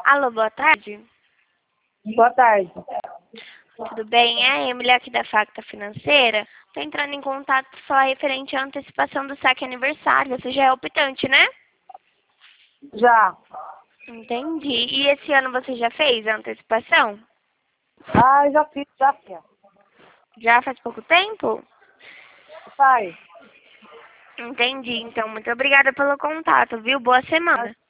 Alô, boa tarde. Boa tarde. Tudo bem? É a Emily aqui da Facta Financeira. Tô entrando em contato para falar referente à antecipação do saque aniversário. Você já é optante, né? Já. Entendi. E esse ano você já fez a antecipação? Ah, já fiz, já fiz. Já faz pouco tempo? Faz. Entendi. Então, muito obrigada pelo contato, viu? Boa semana.